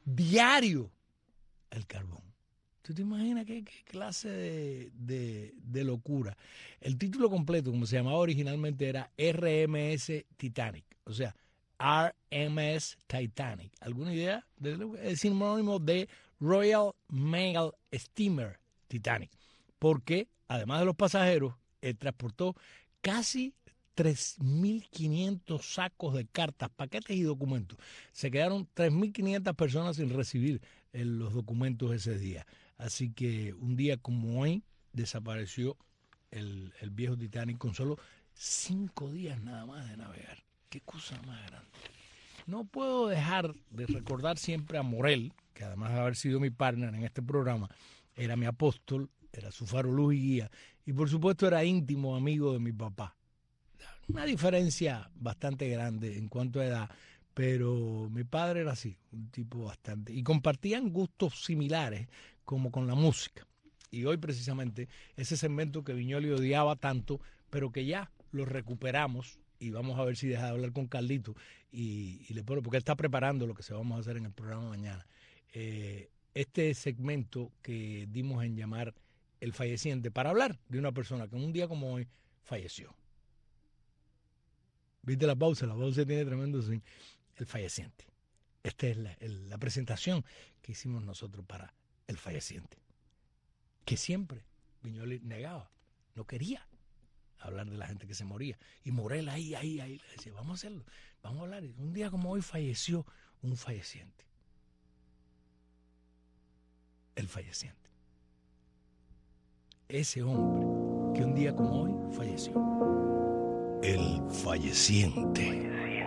Speaker 2: Diario el carbón. ¿Tú te imaginas qué, qué clase de, de, de locura? El título completo, como se llamaba originalmente, era R M S Titanic. O sea, R M S Titanic. ¿Alguna idea? Es sinónimo de Royal Mail Steamer Titanic. Porque, además de los pasajeros, él transportó casi tres mil quinientos sacos de cartas, paquetes y documentos. Se quedaron tres mil quinientas personas sin recibir eh, los documentos ese día. Así que un día como hoy desapareció el, el viejo Titanic con solo cinco días nada más de navegar. Qué cosa más grande. No puedo dejar de recordar siempre a Morel, que además de haber sido mi partner en este programa, era mi apóstol, era su faro, luz y guía, y por supuesto era íntimo amigo de mi papá. Una diferencia bastante grande en cuanto a edad, pero mi padre era así, un tipo bastante... Y compartían gustos similares, como con la música. Y hoy precisamente ese segmento que Viñoli odiaba tanto, pero que ya lo recuperamos, y vamos a ver si deja de hablar con Carlito, y, y le pone, porque él está preparando lo que se vamos a hacer en el programa mañana. Eh, este segmento que dimos en llamar El Falleciente, para hablar de una persona que un día como hoy falleció. ¿Viste la pausa? La pausa tiene tremendo swing. El Falleciente. Esta es la, el, la presentación que hicimos nosotros para El Falleciente. Que siempre Viñoli negaba, no quería hablar de la gente que se moría. Y Morel ahí, ahí, ahí, le decía, vamos a hacerlo, vamos a hablar. Un día como hoy falleció un falleciente. El Falleciente. Ese hombre que un día como hoy falleció. El Falleciente.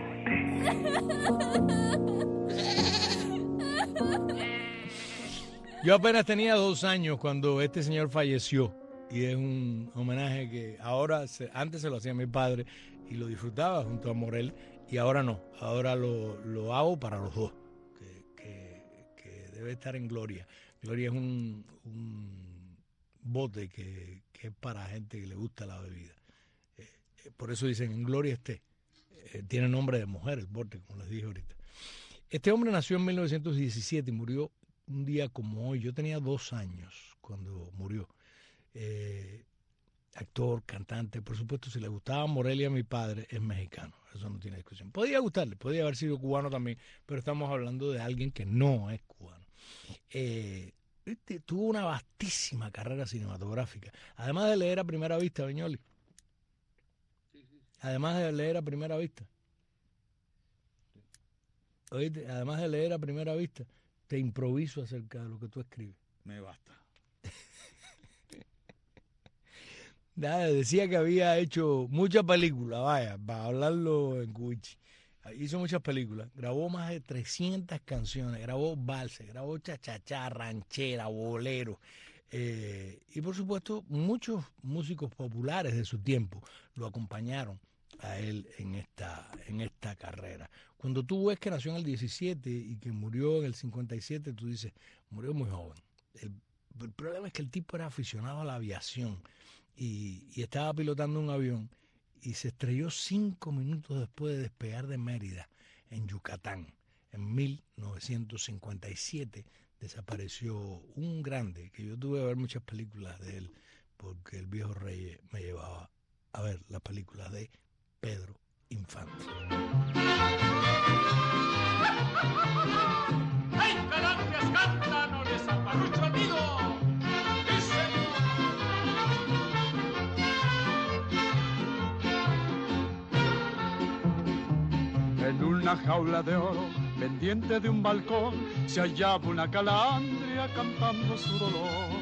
Speaker 2: Yo apenas tenía dos años cuando este señor falleció. Y es un homenaje que ahora, se, antes se lo hacía mi padre y lo disfrutaba junto a Morel, y ahora no, ahora lo, lo hago para los dos, que, que, que debe estar en Gloria. Gloria es un, un bote que, que es para gente que le gusta la bebida. Eh, por eso dicen, en Gloria esté. Eh, tiene nombre de mujer el bote, como les dije ahorita. Este hombre nació en mil novecientos diecisiete y murió un día como hoy. Yo tenía dos años cuando murió. Eh, actor, cantante, por supuesto, si le gustaba Morelia a mi padre, es mexicano, eso no tiene discusión. Podía gustarle, podía haber sido cubano también, pero estamos hablando de alguien que no es cubano. Eh, tuvo una vastísima carrera cinematográfica, además de leer a primera vista, Viñoli. Además de leer a primera vista. Oíste, además de leer a primera vista, te improviso acerca de lo que tú escribes.
Speaker 7: Me basta.
Speaker 2: Nada, decía que había hecho muchas películas, vaya, para hablarlo en cuichi. Hizo muchas películas, grabó más de trescientas canciones, grabó valses, grabó chachachá, ranchera, bolero. Eh, y por supuesto, muchos músicos populares de su tiempo lo acompañaron a él en esta, en esta carrera. Cuando tú ves que nació en el diecisiete y que murió en el cincuenta y siete, tú dices, murió muy joven. El, el problema es que el tipo era aficionado a la aviación. Y, y estaba pilotando un avión y se estrelló cinco minutos después de despegar de Mérida, en Yucatán. En mil novecientos cincuenta y siete desapareció un grande, que yo tuve que ver muchas películas de él, porque el viejo Reyes me llevaba a ver las películas de Pedro Infante.
Speaker 15: ¡Ay, calandrias cantan, o les aparrucho el nido!
Speaker 16: En una jaula de oro, pendiente de un balcón, se hallaba una calandria cantando su dolor.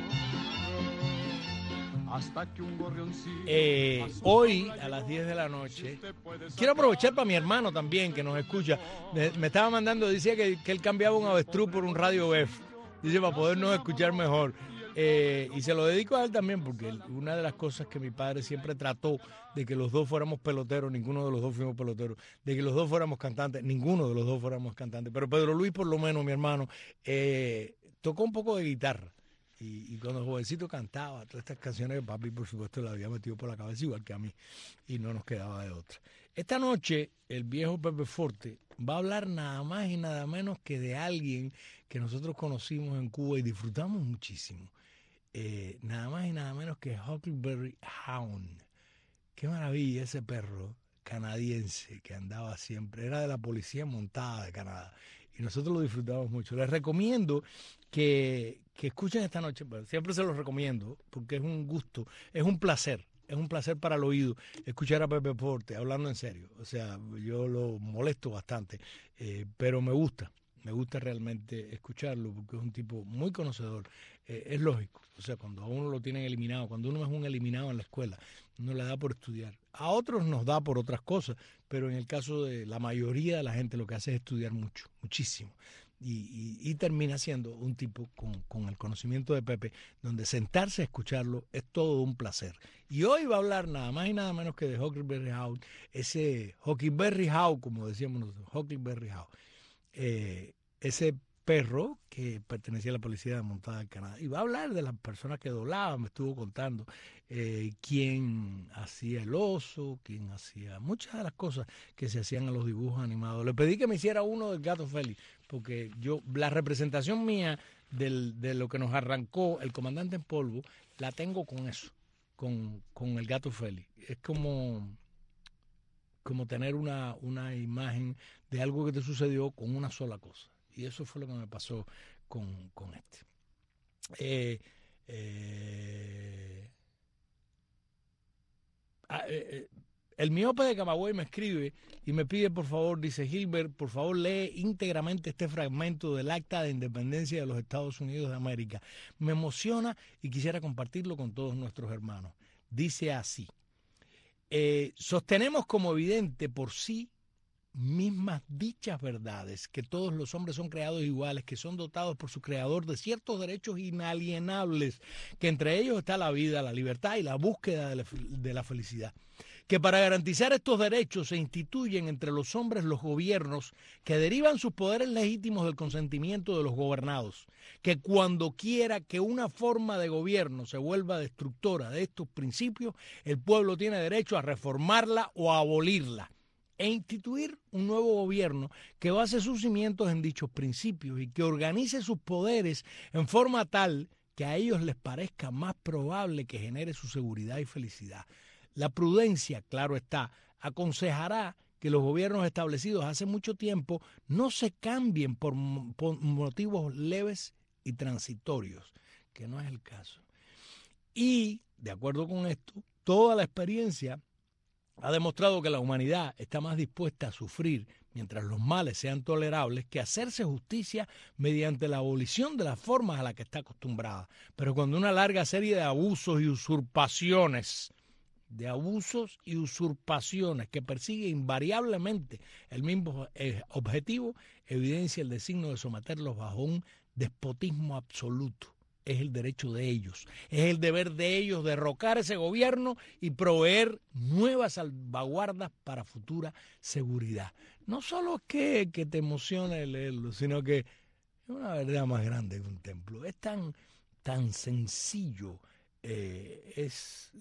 Speaker 16: Hasta que un gorrioncillo...
Speaker 2: Eh, hoy a las diez de la noche, quiero aprovechar para mi hermano también que nos escucha. Me, me estaba mandando, decía que, que él cambiaba un avestruz por un radio B E F. Dice, para podernos escuchar mejor. Eh, y se lo dedico a él también porque una de las cosas que mi padre siempre trató de que los dos fuéramos peloteros, ninguno de los dos fuimos peloteros, de que los dos fuéramos cantantes, ninguno de los dos fuéramos cantantes, pero Pedro Luis por lo menos, mi hermano, eh, tocó un poco de guitarra y, y cuando jovencito cantaba todas estas canciones que papi por supuesto la había metido por la cabeza igual que a mí y no nos quedaba de otra. Esta noche el viejo Pepe Forte va a hablar nada más y nada menos que de alguien que nosotros conocimos en Cuba y disfrutamos muchísimo. Eh, nada más y nada menos que Huckleberry Hound. Qué maravilla ese perro canadiense que andaba siempre, era de la policía montada de Canadá y nosotros lo disfrutamos mucho. Les recomiendo que, que escuchen esta noche, pero siempre se los recomiendo porque es un gusto, es un placer, es un placer para el oído escuchar a Pepe Forte hablando en serio. O sea, yo lo molesto bastante, eh, pero me gusta. Me gusta realmente escucharlo porque es un tipo muy conocedor. Eh, es lógico. O sea, cuando a uno lo tienen eliminado, cuando uno es un eliminado en la escuela, uno le da por estudiar. A otros nos da por otras cosas, pero en el caso de la mayoría de la gente lo que hace es estudiar mucho, muchísimo. Y, y, y termina siendo un tipo con, con el conocimiento de Pepe, donde sentarse a escucharlo es todo un placer. Y hoy va a hablar nada más y nada menos que de Huckleberry Hound, ese Huckleberry Hound, como decíamos nosotros, Huckleberry Hound. Eh, ese perro que pertenecía a la policía de montada de Canadá y va a hablar de las personas que doblaban, me estuvo contando eh, quién hacía el oso, quién hacía muchas de las cosas que se hacían en los dibujos animados. Le pedí que me hiciera uno del Gato Félix porque yo la representación mía del, de lo que nos arrancó el comandante en polvo la tengo con eso, con, con el Gato Félix. Es como como tener una, una imagen de algo que te sucedió con una sola cosa. Y eso fue lo que me pasó con, con este. Eh, eh, ah, eh, el miope de Camagüey me escribe y me pide, por favor, dice Gilbert, por favor lee íntegramente este fragmento del Acta de Independencia de los Estados Unidos de América. Me emociona y quisiera compartirlo con todos nuestros hermanos. Dice así. Eh, sostenemos como evidente por sí mismas dichas verdades, que todos los hombres son creados iguales, que son dotados por su creador de ciertos derechos inalienables, que entre ellos está la vida, la libertad y la búsqueda de la, de la felicidad. Que para garantizar estos derechos se instituyen entre los hombres los gobiernos que derivan sus poderes legítimos del consentimiento de los gobernados, que cuando quiera que una forma de gobierno se vuelva destructora de estos principios, el pueblo tiene derecho a reformarla o a abolirla e instituir un nuevo gobierno que base sus cimientos en dichos principios y que organice sus poderes en forma tal que a ellos les parezca más probable que genere su seguridad y felicidad. La prudencia, claro está, aconsejará que los gobiernos establecidos hace mucho tiempo no se cambien por, por motivos leves y transitorios, que no es el caso. Y, de acuerdo con esto, toda la experiencia ha demostrado que la humanidad está más dispuesta a sufrir mientras los males sean tolerables que hacerse justicia mediante la abolición de las formas a las que está acostumbrada. Pero cuando una larga serie de abusos y usurpaciones de abusos y usurpaciones que persigue invariablemente el mismo objetivo, evidencia el designio de someterlos bajo un despotismo absoluto. Es el derecho de ellos, es el deber de ellos derrocar ese gobierno y proveer nuevas salvaguardas para futura seguridad. No solo es que, que te emocione leerlo, sino que es una verdad más grande que un templo. Es tan, tan sencillo, eh, es...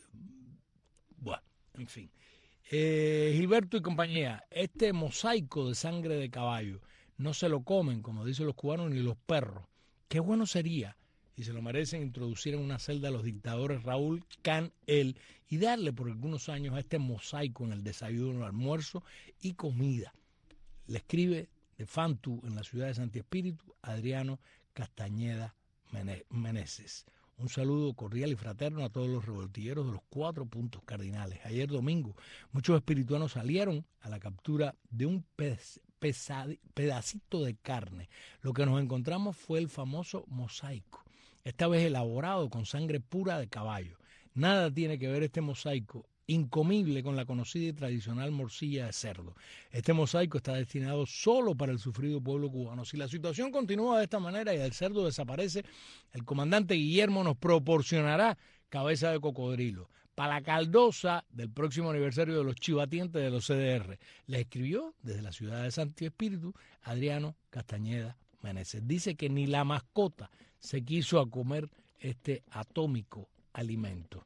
Speaker 2: Bueno, en fin. Eh, Gilberto y compañía, este mosaico de sangre de caballo no se lo comen, como dicen los cubanos, ni los perros. Qué bueno sería, y se lo merecen introducir en una celda a los dictadores Raúl Can-el y darle por algunos años a este mosaico en el desayuno, almuerzo y comida. Le escribe de Fantu en la ciudad de Santi Espíritu, Adriano Castañeda Meneses. Un saludo cordial y fraterno a todos los revoltilleros de los cuatro puntos cardinales. Ayer domingo, muchos espirituanos salieron a la captura de un pez, pesad, pedacito de carne. Lo que nos encontramos fue el famoso mosaico, esta vez elaborado con sangre pura de caballo. Nada tiene que ver este mosaico incomible con la conocida y tradicional morcilla de cerdo. Este mosaico está destinado solo para el sufrido pueblo cubano. Si la situación continúa de esta manera y el cerdo desaparece, el comandante Guillermo nos proporcionará cabeza de cocodrilo para la caldosa del próximo aniversario de los chivatientes de los C D R. Le escribió desde la ciudad de Santi Espíritu Adriano Castañeda Meneses. Dice que ni la mascota se quiso a comer este atómico alimento.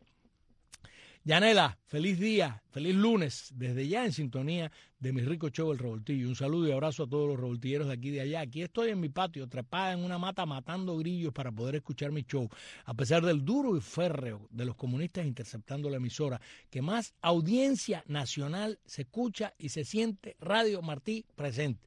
Speaker 2: Yanela, feliz día, feliz lunes, desde ya en sintonía de mi rico show El Revoltillo. Un saludo y abrazo a todos los revoltilleros de aquí y de allá. Aquí estoy en mi patio, trepada en una mata matando grillos para poder escuchar mi show, a pesar del duro y férreo de los comunistas interceptando la emisora, que más audiencia nacional se escucha y se siente Radio Martí presente.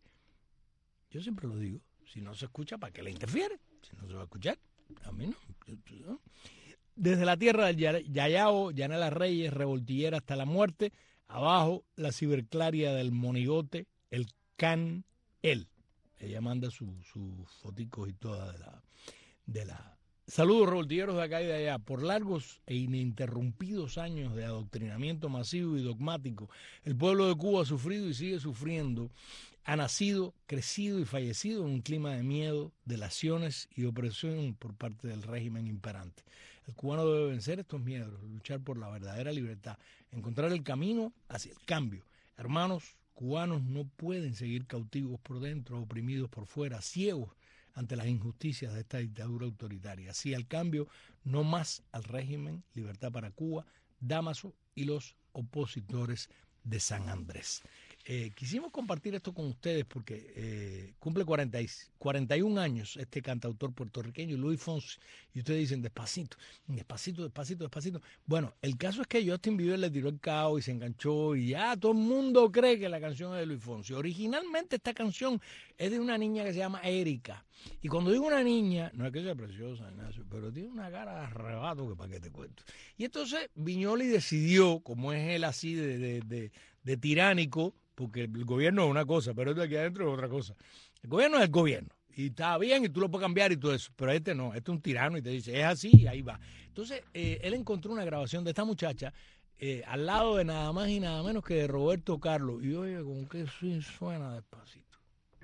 Speaker 2: Yo siempre lo digo, si no se escucha, ¿para qué le interfiere? Si no se va a escuchar, a mí no. ¿no? Desde la tierra del Yayao, Yanela Reyes, revoltillera hasta la muerte, abajo la ciberclaria del monigote, el Can-el. Ella manda sus su foticos y toda de la, de la... Saludos revoltilleros de acá y de allá. Por largos e ininterrumpidos años de adoctrinamiento masivo y dogmático, el pueblo de Cuba ha sufrido y sigue sufriendo. Ha nacido, crecido y fallecido en un clima de miedo, delaciones y opresión por parte del régimen imperante. El cubano debe vencer estos miedos, luchar por la verdadera libertad, encontrar el camino hacia el cambio. Hermanos cubanos no pueden seguir cautivos por dentro, oprimidos por fuera, ciegos ante las injusticias de esta dictadura autoritaria. Sí al cambio, no más al régimen, libertad para Cuba, Dámaso y los opositores de San Andrés. Eh, quisimos compartir esto con ustedes porque eh, cumple cuarenta y, cuarenta y un años este cantautor puertorriqueño, Luis Fonsi, y ustedes dicen despacito, despacito, despacito, despacito. Bueno, el caso es que Justin Bieber le tiró el cao y se enganchó y ya todo el mundo cree que la canción es de Luis Fonsi. Originalmente esta canción es de una niña que se llama Erika, y cuando digo una niña, no es que sea preciosa, Ignacio, pero tiene una cara de arrebato que para qué te cuento. Y entonces Viñoli decidió, como es él así de, de, de, de tiránico, porque el gobierno es una cosa, pero esto de aquí adentro es otra cosa. El gobierno es el gobierno, y está bien, y tú lo puedes cambiar y todo eso, pero este no, este es un tirano y te dice, es así, y ahí va. Entonces, eh, él encontró una grabación de esta muchacha eh, al lado de nada más y nada menos que de Roberto Carlos, y oye, con que sí suena despacito.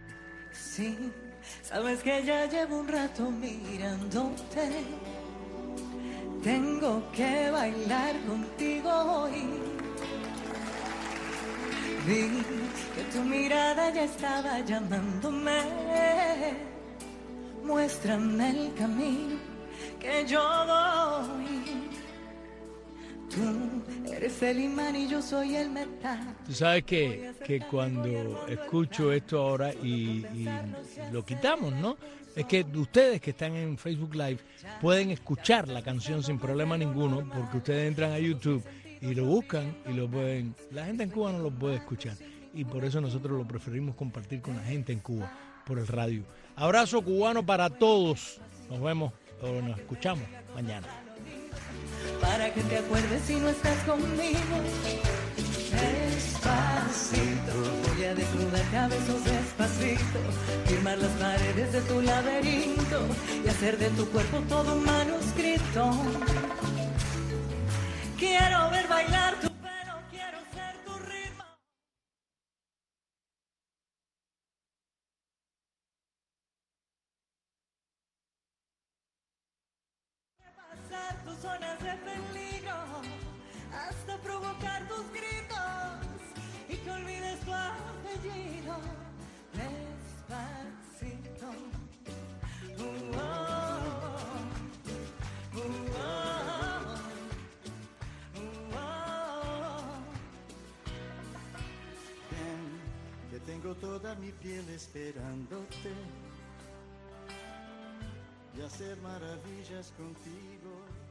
Speaker 17: Sí, sabes que ya llevo un rato mirándote, tengo que bailar contigo hoy. Vi que tu mirada ya estaba llamándome. Muéstrame el camino que yo voy. Tú eres el imán y yo soy el metal.
Speaker 2: Tú sabes que, que cuando escucho esto ahora y, y lo quitamos, ¿no? Es que ustedes que están en Facebook Live pueden escuchar la canción sin problema ninguno porque ustedes entran a YouTube y lo buscan y lo pueden. La gente en Cuba no lo puede escuchar y por eso nosotros lo preferimos compartir con la gente en Cuba por el radio. Abrazo cubano para todos. Nos vemos o nos escuchamos mañana.
Speaker 17: Para que te acuerdes si no estás conmigo. Despacito, voy a desnudarte a besos despacito, firmar las paredes de tu laberinto y hacer de tu cuerpo todo un manuscrito. Quiero ver bailar tu pelo, quiero ser tu ritmo. Pasar tus zonas de peligro, hasta provocar tus gritos y que olvides tu apellido. Despacito. Uh, oh, uh, oh.
Speaker 18: Tengo toda mi piel esperándote.
Speaker 1: y hacer maravillas contigo.